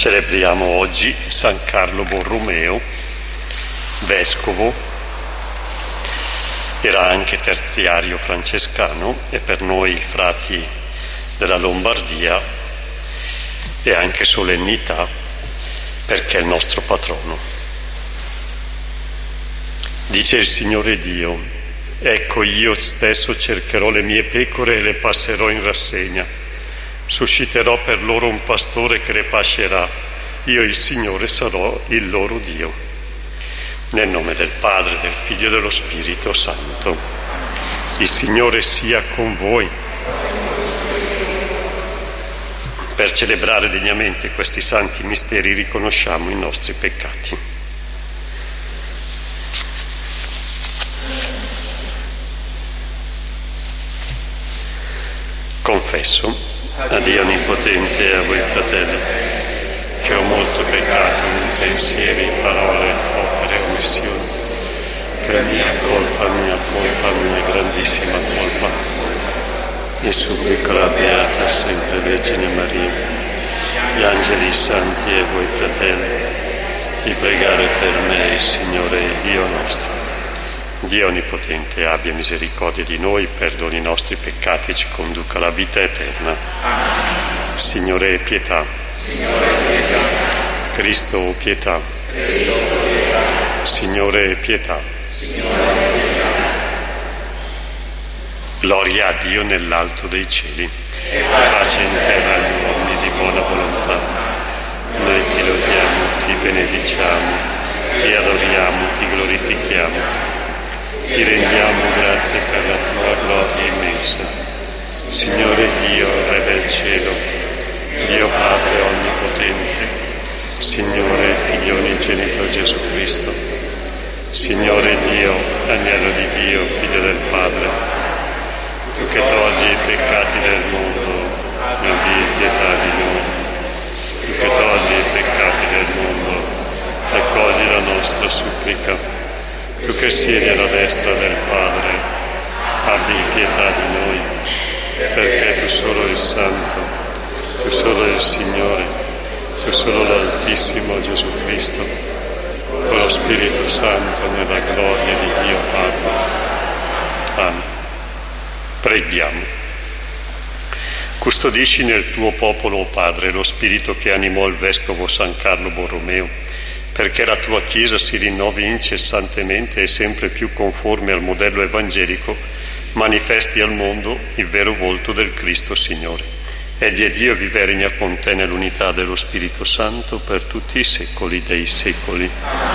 Celebriamo oggi San Carlo Borromeo, vescovo, era anche terziario francescano e per noi frati della Lombardia è anche solennità perché è il nostro patrono. Dice il Signore Dio: ecco, io stesso cercherò le mie pecore e le passerò in rassegna. Susciterò per loro un pastore che le pascerà. Io, il Signore, sarò il loro Dio. Nel nome del Padre, del Figlio e dello Spirito Santo. Il Signore sia con voi. Per celebrare degnamente questi santi misteri riconosciamo i nostri peccati. Confesso a Dio Onnipotente e a voi fratelli che ho molto peccato in pensieri, parole, opere, omissioni, per mia colpa, grandissima colpa. E supplico la Beata sempre Vergine Maria, gli angeli santi e voi fratelli, di pregare per me il Signore Dio nostro. Dio Onnipotente abbia misericordia di noi, perdoni i nostri peccati e ci conduca alla vita eterna. Signore, pietà. Cristo, pietà. Signore, pietà. Gloria a Dio nell'alto dei cieli, pace in terra agli uomini di buona volontà. Noi ti lodiamo, ti benediciamo, ti adoriamo, ti glorifichiamo. Ti rendiamo grazie per la tua gloria immensa. Signore Dio, Re del cielo, Dio Padre Onnipotente, Signore Figlio Unigenito Gesù Cristo, Signore Dio, Agnello di Dio, Figlio del Padre, tu che togli i peccati del mondo, abbi pietà di noi. Tu che togli i peccati del mondo, accogli la nostra supplica. Tu che siedi alla destra del Padre, abbi pietà di noi, perché tu solo il Santo, tu solo il Signore, tu solo l'Altissimo Gesù Cristo, con lo Spirito Santo nella gloria di Dio Padre. Amen. Preghiamo. Custodisci nel tuo popolo, o Padre, lo spirito che animò il vescovo San Carlo Borromeo, perché la tua Chiesa si rinnovi incessantemente e sempre più conforme al modello evangelico, manifesti al mondo il vero volto del Cristo Signore. Egli è Dio, vive e regna con te nell'unità dello Spirito Santo per tutti i secoli dei secoli.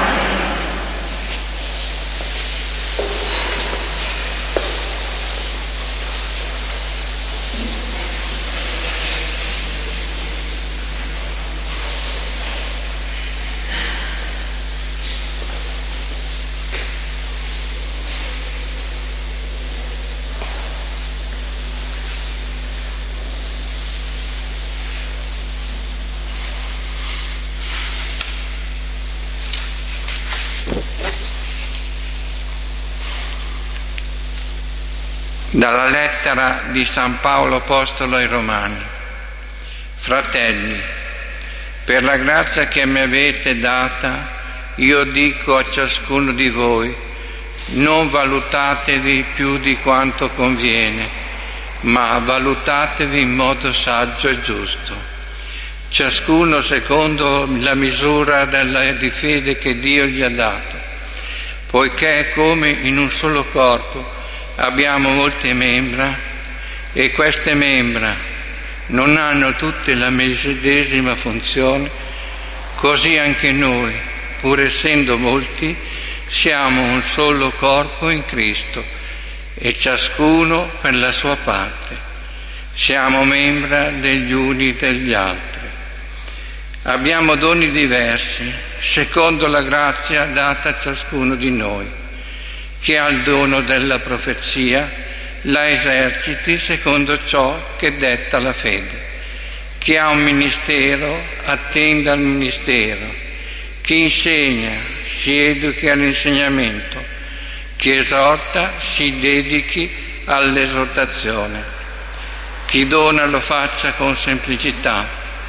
Dalla lettera di San Paolo Apostolo ai Romani. Fratelli, per la grazia che mi avete data, io dico a ciascuno di voi: non valutatevi più di quanto conviene, ma valutatevi in modo saggio e giusto, ciascuno secondo la misura di fede che Dio gli ha dato, poiché come in un solo corpo abbiamo molte membra e queste membra non hanno tutte la medesima funzione, così anche noi, pur essendo molti, siamo un solo corpo in Cristo e ciascuno per la sua parte. Siamo membra degli uni degli altri. Abbiamo doni diversi, secondo la grazia data a ciascuno di noi. Chi ha il dono della profezia la eserciti secondo ciò che detta la fede. Chi ha un ministero attenda al ministero. Chi insegna si educhi all'insegnamento. Chi esorta si dedichi all'esortazione. Chi dona lo faccia con semplicità.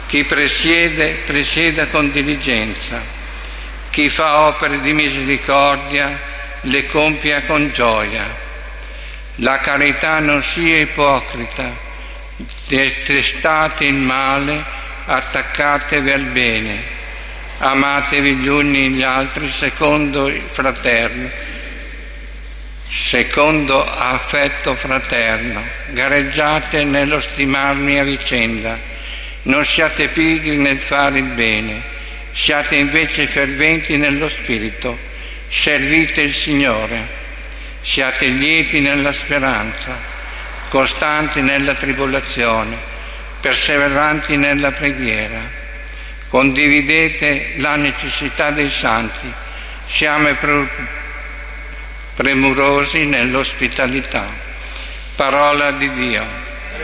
Chi presieda con diligenza. Chi fa opere di misericordia, le compia con gioia. La carità non sia ipocrita, detestate il male, attaccatevi al bene, amatevi gli uni gli altri secondo affetto fraterno, gareggiate nello stimarmi a vicenda. Non siate pigri nel fare il bene, siate invece ferventi nello spirito, servite il Signore, siate lieti nella speranza, costanti nella tribolazione, perseveranti nella preghiera, condividete la necessità dei santi, siamo premurosi nell'ospitalità. Parola di Dio.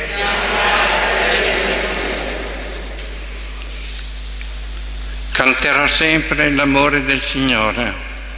Canterò sempre l'amore del Signore.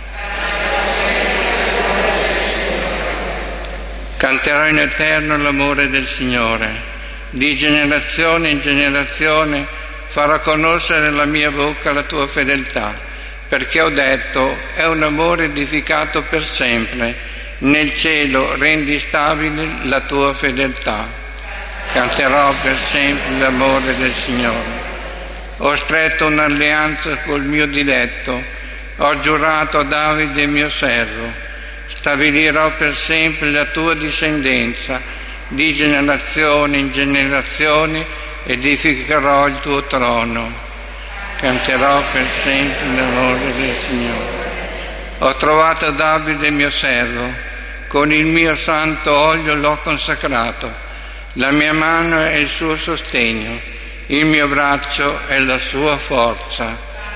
Canterò in eterno l'amore del Signore. Di generazione in generazione farò conoscere la mia bocca la tua fedeltà, perché ho detto, è un amore edificato per sempre. Nel cielo rendi stabile la tua fedeltà. Canterò per sempre l'amore del Signore. Ho stretto un'alleanza col mio diletto, ho giurato a Davide mio servo, stabilirò per sempre la tua discendenza, di generazione in generazione edificherò il tuo trono. Canterò per sempre l'amore del Signore. Ho trovato Davide mio servo, con il mio santo olio l'ho consacrato, la mia mano è il suo sostegno, il mio braccio è la sua forza.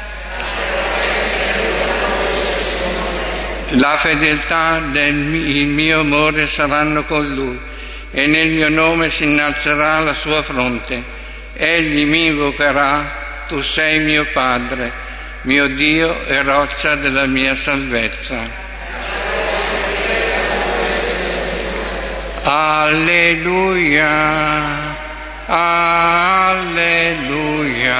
La fedeltà del mio amore saranno con lui, e nel mio nome si innalzerà la sua fronte. Egli mi invocherà, tu sei mio Padre, mio Dio e roccia della mia salvezza. Alleluia. Alleluia,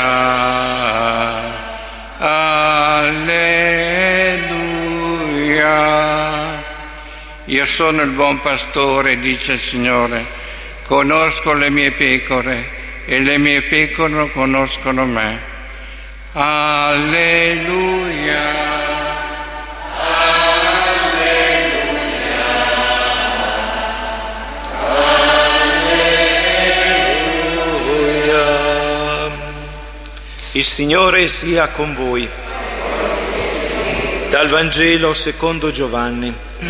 alleluia. Io sono il buon pastore, dice il Signore, conosco le mie pecore e le mie pecore conoscono me. Alleluia. Il Signore sia con voi. Dal Vangelo secondo Giovanni.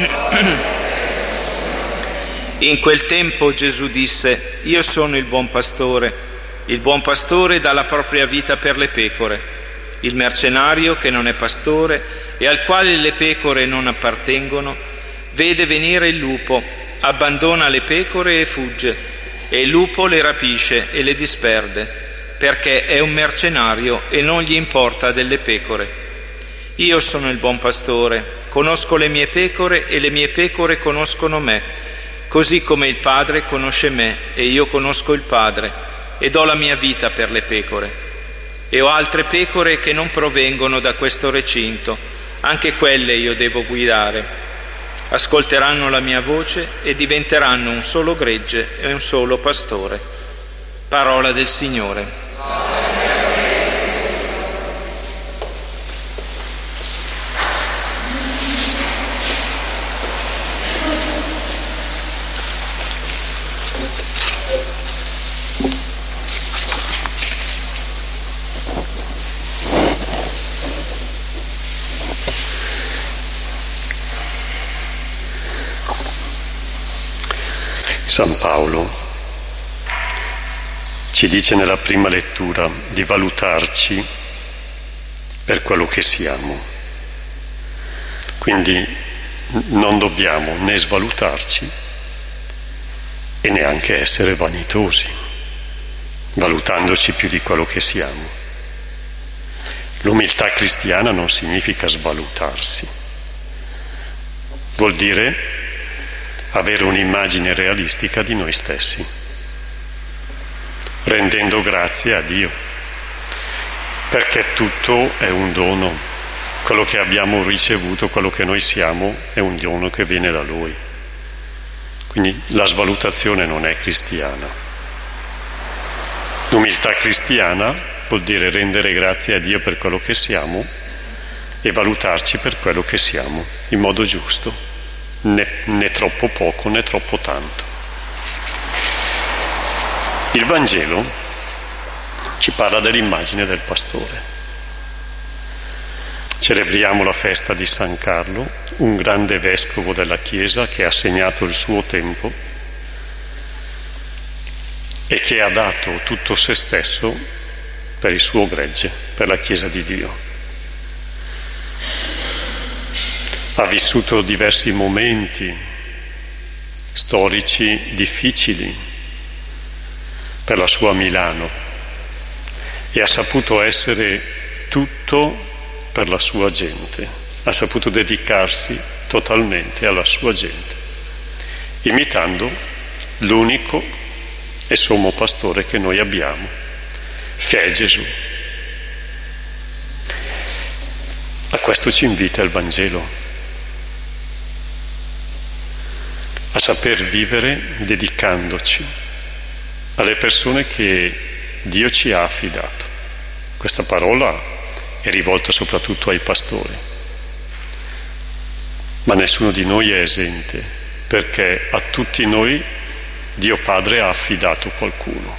In quel tempo Gesù disse: Io sono il buon pastore. Il buon pastore dà la propria vita per le pecore. Il mercenario, che non è pastore e al quale le pecore non appartengono, vede venire il lupo, abbandona le pecore e fugge, e il lupo le rapisce e le disperde, perché è un mercenario e non gli importa delle pecore. Io sono il buon pastore, conosco le mie pecore e le mie pecore conoscono me, così come il Padre conosce me e io conosco il Padre e do la mia vita per le pecore. E ho altre pecore che non provengono da questo recinto, anche quelle io devo guidare. Ascolteranno la mia voce e diventeranno un solo gregge e un solo pastore. Parola del Signore. San Paolo ci dice nella prima lettura di valutarci per quello che siamo. Quindi non dobbiamo né svalutarci e neanche essere vanitosi, valutandoci più di quello che siamo. L'umiltà cristiana non significa svalutarsi, vuol dire avere un'immagine realistica di noi stessi, rendendo grazie a Dio perché tutto è un dono. Quello che abbiamo ricevuto, quello che noi siamo, è un dono che viene da Lui. Quindi la svalutazione non è cristiana. L'umiltà cristiana vuol dire rendere grazie a Dio per quello che siamo e valutarci per quello che siamo, in modo giusto, né troppo poco né troppo tanto. Il Vangelo ci parla dell'immagine del pastore. Celebriamo la festa di San Carlo, un grande vescovo della Chiesa che ha segnato il suo tempo e che ha dato tutto se stesso per il suo gregge, per la Chiesa di Dio. Ha vissuto diversi momenti storici difficili per la sua Milano e ha saputo essere tutto per la sua gente, ha saputo dedicarsi totalmente alla sua gente, imitando l'unico e sommo pastore che noi abbiamo, che è Gesù. A questo ci invita il Vangelo, a saper vivere dedicandoci alle persone che Dio ci ha affidato. Questa parola è rivolta soprattutto ai pastori, ma nessuno di noi è esente, perché a tutti noi Dio Padre ha affidato qualcuno.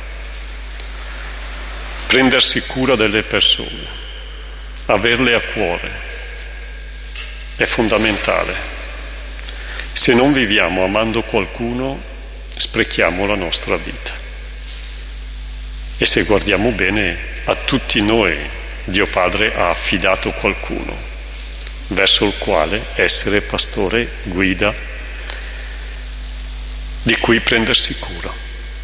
Prendersi cura delle persone, averle a cuore, è fondamentale. Se non viviamo amando qualcuno, sprechiamo la nostra vita. E se guardiamo bene, a tutti noi Dio Padre ha affidato qualcuno verso il quale essere pastore, guida, di cui prendersi cura.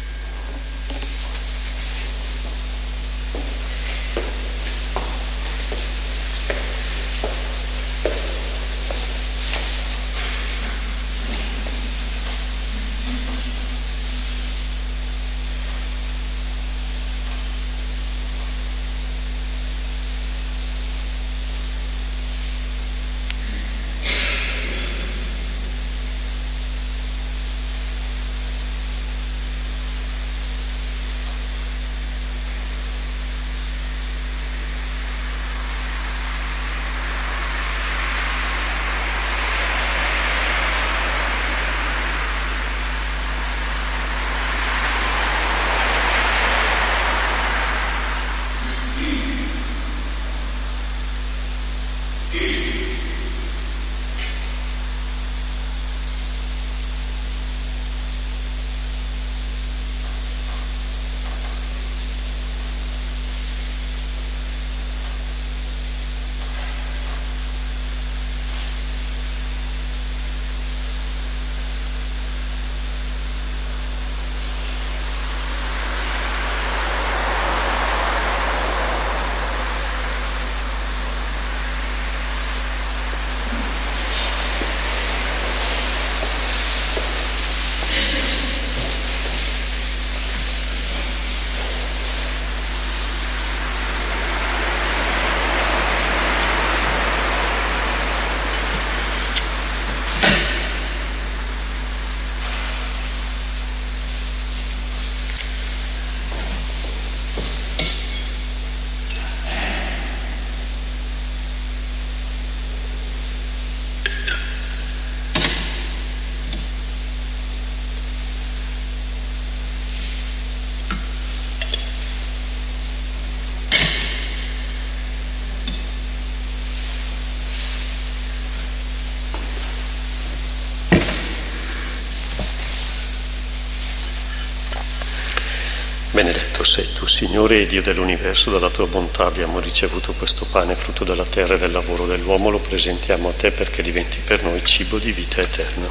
Benedetto sei tu, Signore e Dio dell'universo, dalla tua bontà abbiamo ricevuto questo pane, frutto della terra e del lavoro dell'uomo, lo presentiamo a te perché diventi per noi cibo di vita eterna.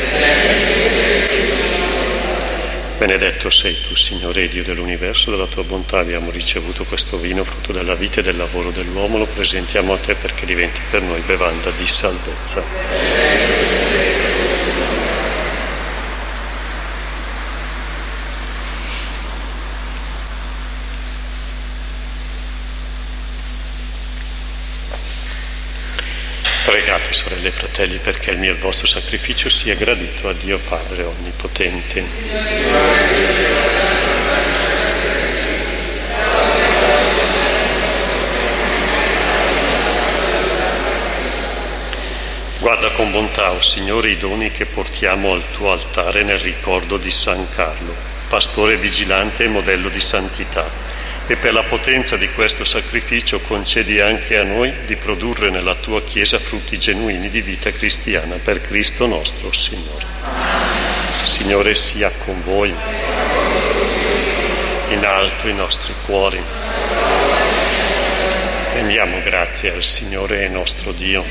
Benedetto sei tu, Signore e Dio dell'universo, dalla tua bontà abbiamo ricevuto questo vino, frutto della vita e del lavoro dell'uomo, lo presentiamo a te perché diventi per noi bevanda di salvezza. Pregate, sorelle e fratelli, perché il mio e il vostro sacrificio sia gradito a Dio Padre Onnipotente. Guarda con bontà, o Signore, i doni che portiamo al tuo altare nel ricordo di San Carlo, pastore vigilante e modello di santità. E per la potenza di questo sacrificio concedi anche a noi di produrre nella tua Chiesa frutti genuini di vita cristiana per Cristo nostro Signore. Signore sia con voi, in alto i nostri cuori. Rendiamo grazie al Signore nostro Dio.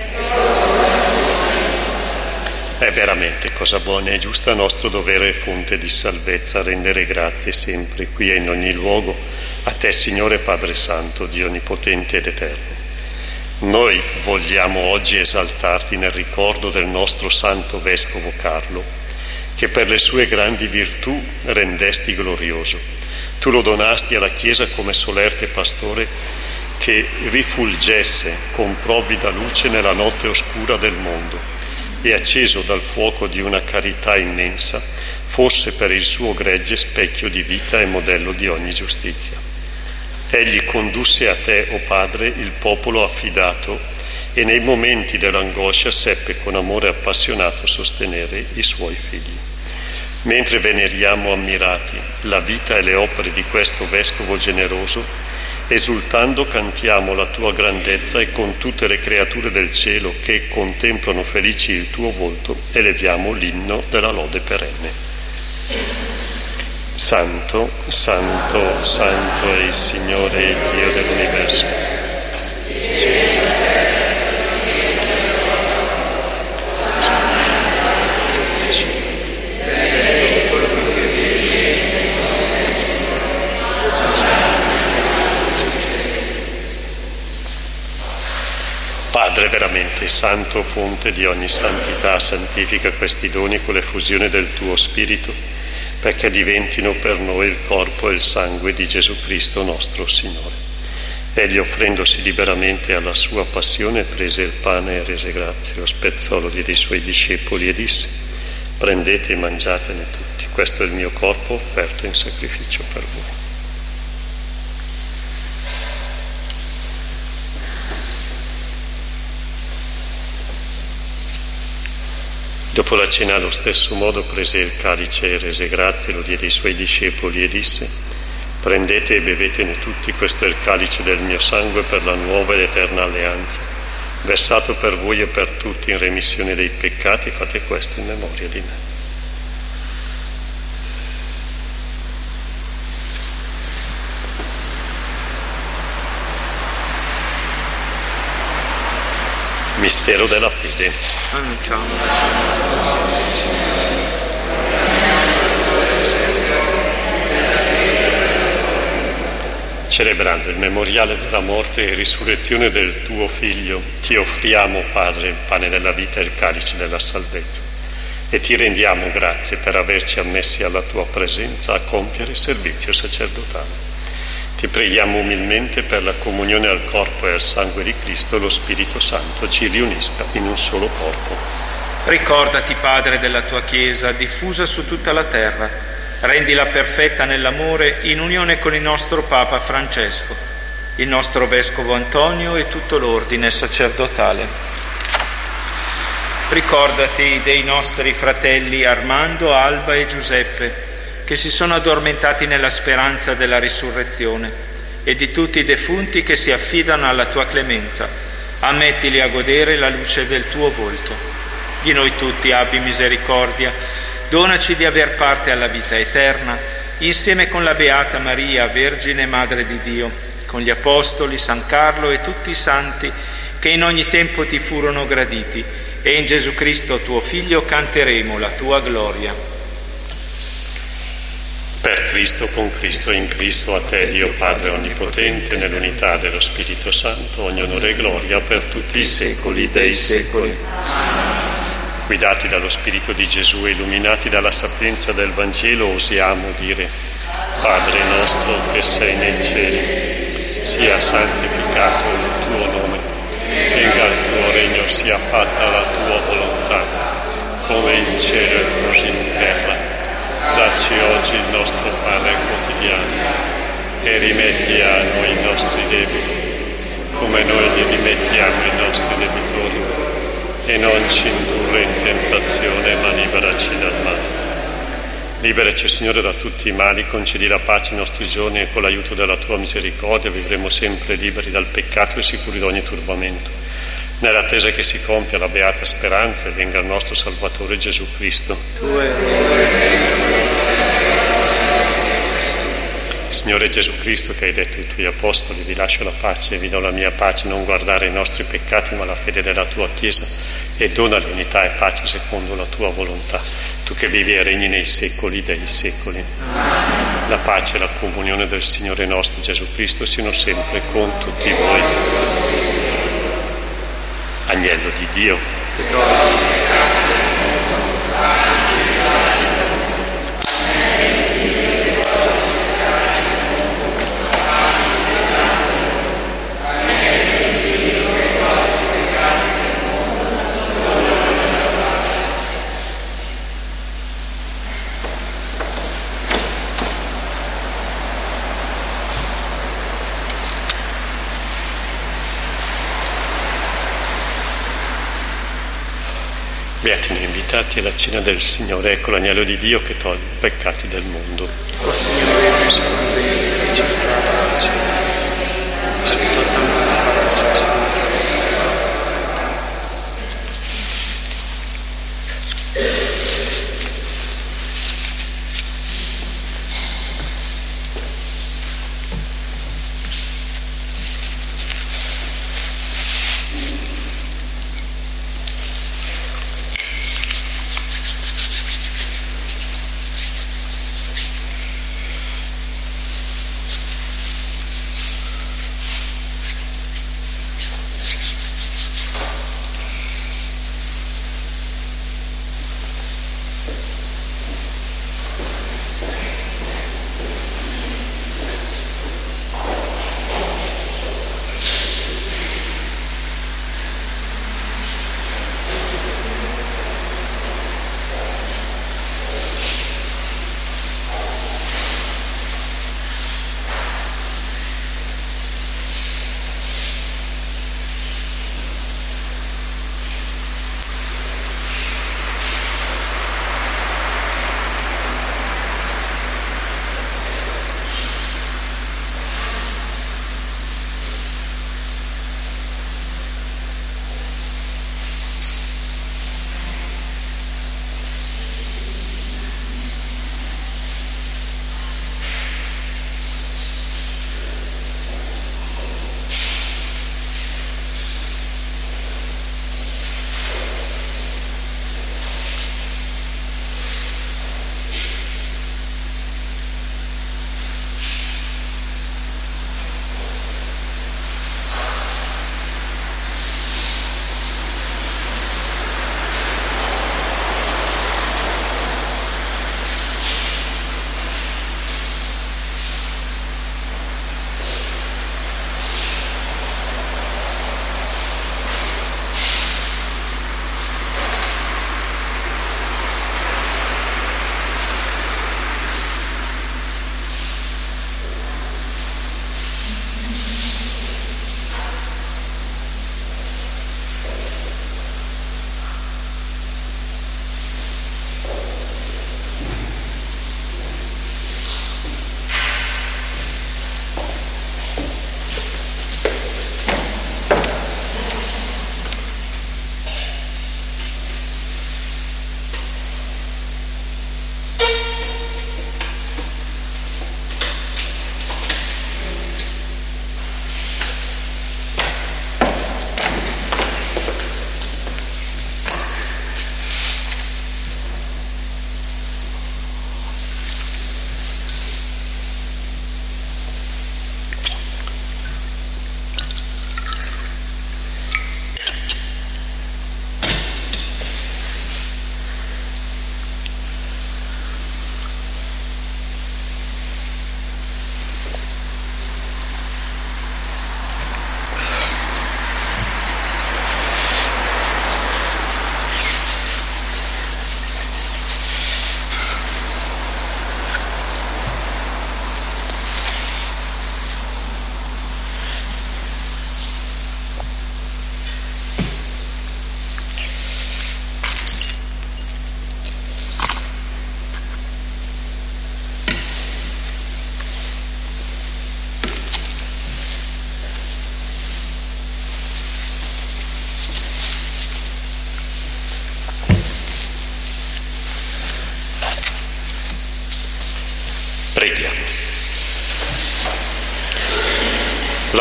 È veramente cosa buona e giusta, nostro dovere e fonte di salvezza, rendere grazie sempre, qui e in ogni luogo, a te, Signore Padre Santo, Dio Onnipotente ed Eterno. Noi vogliamo oggi esaltarti nel ricordo del nostro Santo Vescovo Carlo, che per le sue grandi virtù rendesti glorioso. Tu lo donasti alla Chiesa come solerte pastore che rifulgesse con provvida luce nella notte oscura del mondo e, acceso dal fuoco di una carità immensa, fosse per il suo gregge specchio di vita e modello di ogni giustizia. Egli condusse a te, o Padre, il popolo affidato e nei momenti dell'angoscia seppe con amore appassionato sostenere i suoi figli. Mentre veneriamo ammirati la vita e le opere di questo Vescovo generoso, esultando cantiamo la tua grandezza e con tutte le creature del cielo che contemplano felici il tuo volto eleviamo l'inno della lode perenne. Santo, Santo, Santo è il Signore, il Dio dell'universo. Padre veramente santo, fonte di ogni santità, santifica questi doni con l'effusione del tuo Spirito, perché diventino per noi il corpo e il sangue di Gesù Cristo nostro Signore. Egli, offrendosi liberamente alla sua passione, prese il pane e rese grazie, lo spezzò, lo diede ai suoi discepoli e disse: prendete e mangiatene tutti, questo è il mio corpo offerto in sacrificio per voi. Dopo la cena, allo stesso modo, prese il calice e rese grazie, lo diede ai suoi discepoli e disse: prendete e bevetene tutti, questo è il calice del mio sangue per la nuova ed eterna alleanza, versato per voi e per tutti in remissione dei peccati. Fate questo in memoria di me. Mistero della fede. Celebrando il memoriale della morte e risurrezione del tuo Figlio, ti offriamo, Padre, il pane della vita e il calice della salvezza, e ti rendiamo grazie per averci ammessi alla tua presenza a compiere il servizio sacerdotale. Ti preghiamo umilmente per la comunione al corpo e al sangue di Cristo e lo Spirito Santo ci riunisca in un solo corpo. Ricordati, Padre, della tua Chiesa diffusa su tutta la terra, rendila perfetta nell'amore in unione con il nostro Papa Francesco, il nostro Vescovo Antonio e tutto l'ordine sacerdotale. Ricordati dei nostri fratelli Armando, Alba e Giuseppe, che si sono addormentati nella speranza della risurrezione, e di tutti i defunti che si affidano alla tua clemenza. Ammettili a godere la luce del tuo volto. Di noi tutti abbi misericordia, donaci di aver parte alla vita eterna, insieme con la Beata Maria, Vergine Madre di Dio, con gli Apostoli, San Carlo e tutti i santi che in ogni tempo ti furono graditi, e in Gesù Cristo tuo Figlio canteremo la tua gloria. Per Cristo, con Cristo e in Cristo, a te, Dio Padre Onnipotente, nell'unità dello Spirito Santo, ogni onore e gloria per tutti i secoli dei secoli. Guidati dallo Spirito di Gesù e illuminati dalla sapienza del Vangelo, osiamo dire: Padre nostro che sei nei cieli, sia santificato il tuo nome, venga il tuo regno noi sia fatta la tua volontà, come in cielo e così in terra. Dacci oggi il nostro pane quotidiano e rimetti a noi i nostri debiti, come noi li rimettiamo ai nostri debitori, e non ci indurre in tentazione, ma liberaci dal male. Liberaci, Signore, da tutti i mali, concedi la pace ai nostri giorni e con l'aiuto della tua misericordia vivremo sempre liberi dal peccato e sicuri da ogni turbamento, nell'attesa che si compia la beata speranza e venga il nostro Salvatore Gesù Cristo. Signore Gesù Cristo, che hai detto ai tuoi apostoli: vi lascio la pace e vi do la mia pace, non guardare i nostri peccati ma la fede della tua Chiesa, e dona l'unità e pace secondo la tua volontà, tu che vivi e regni nei secoli dei secoli. La pace e la comunione del Signore nostro Gesù Cristo siano sempre con tutti voi. Agnello di Dio, beati noi invitati alla cena del Signore. Ecco l'agnello di Dio che toglie i peccati del mondo. O Signore, rispondi,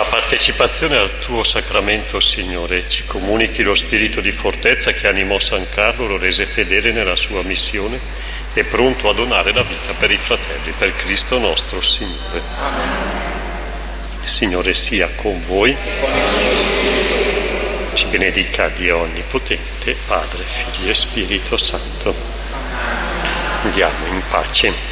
partecipazione al tuo sacramento, Signore, ci comunichi lo spirito di fortezza che animò San Carlo, lo rese fedele nella sua missione e pronto a donare la vita per i fratelli, per Cristo nostro Signore. Il Signore sia con voi, ci benedica Dio Onnipotente, Padre, Figlio e Spirito Santo. Andiamo in pace.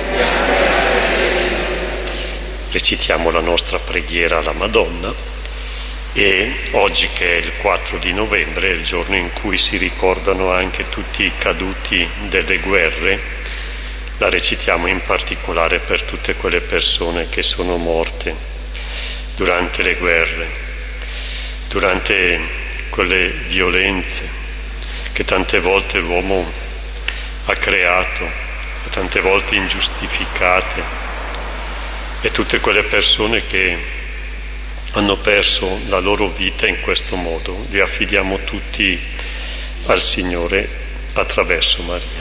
Recitiamo la nostra preghiera alla Madonna e oggi, che è il 4 di novembre, è il giorno in cui si ricordano anche tutti i caduti delle guerre, la recitiamo in particolare per tutte quelle persone che sono morte durante le guerre, durante quelle violenze che tante volte l'uomo ha creato, tante volte ingiustificate, e tutte quelle persone che hanno perso la loro vita in questo modo. Li affidiamo tutti al Signore attraverso Maria.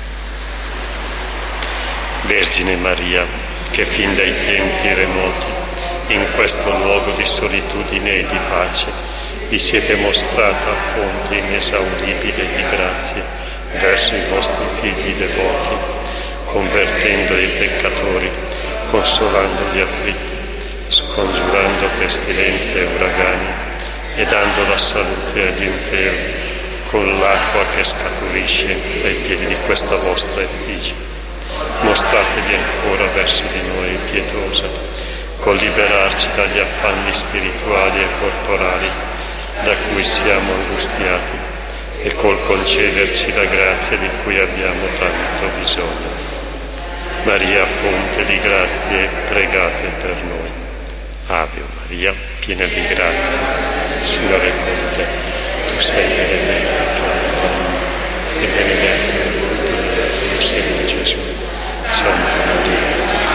Vergine Maria, che fin dai tempi remoti, in questo luogo di solitudine e di pace, vi siete mostrata fonte inesauribile di grazie verso i vostri figli devoti, convertendo i peccatori, consolando gli afflitti, scongiurando pestilenze e uragani e dando la salute agli infermi con l'acqua che scaturisce ai piedi di questa vostra effigie. Mostratevi ancora verso di noi pietosa, col liberarci dagli affanni spirituali e corporali da cui siamo angustiati e col concederci la grazia di cui abbiamo tanto bisogno. Maria, fonte di grazie, pregate per noi. Ave Maria, piena di grazia, Signore è con te. Tu sei benedetta fra le donne e benedetto il frutto del tuo seno, Gesù. Santa Maria,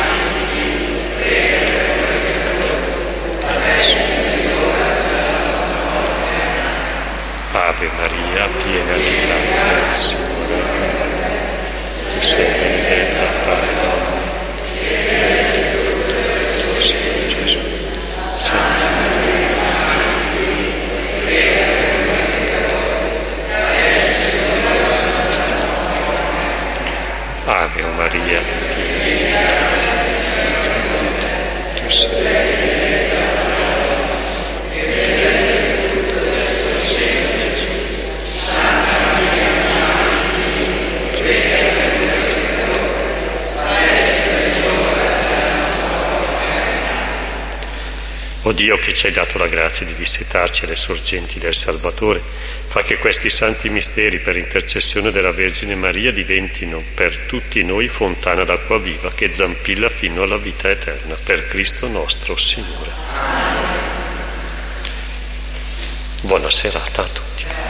Ave Maria, piena di grazia, Signore è con te. Tu sei benedetta fra le donne e benedetto il frutto del tuo seno, Gesù. Santa Maria, Ave Maria, piena di grazia, tu sei benedetta e benedetto il frutto del tuo seno, Gesù. Santa Maria, prega per noi peccatori, adesso è l'ora della nostra morte. O Dio, che ci hai dato la grazia di dissetarci alle sorgenti del Salvatore, fa che questi santi misteri, per intercessione della Vergine Maria, diventino per tutti noi fontana d'acqua viva che zampilla fino alla vita eterna, per Cristo nostro Signore. Buona serata a tutti.